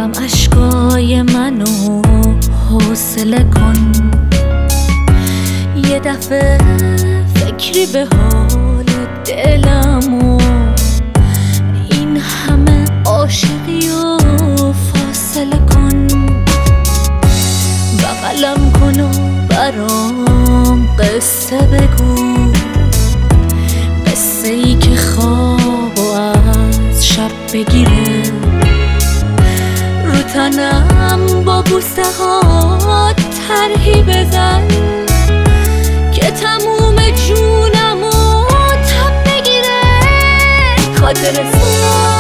عزیزم اشکای منو حوصله کن، یه دفعه فکری به حال دلم و این همه عاشقی و فاصله کن. بغلم کن و برام قصه بگو، قصه ای که خواب و از شب بگیره، رو تنم با بوسه ها طرحی بزن که تموم جونم و تب بگیره. خاطر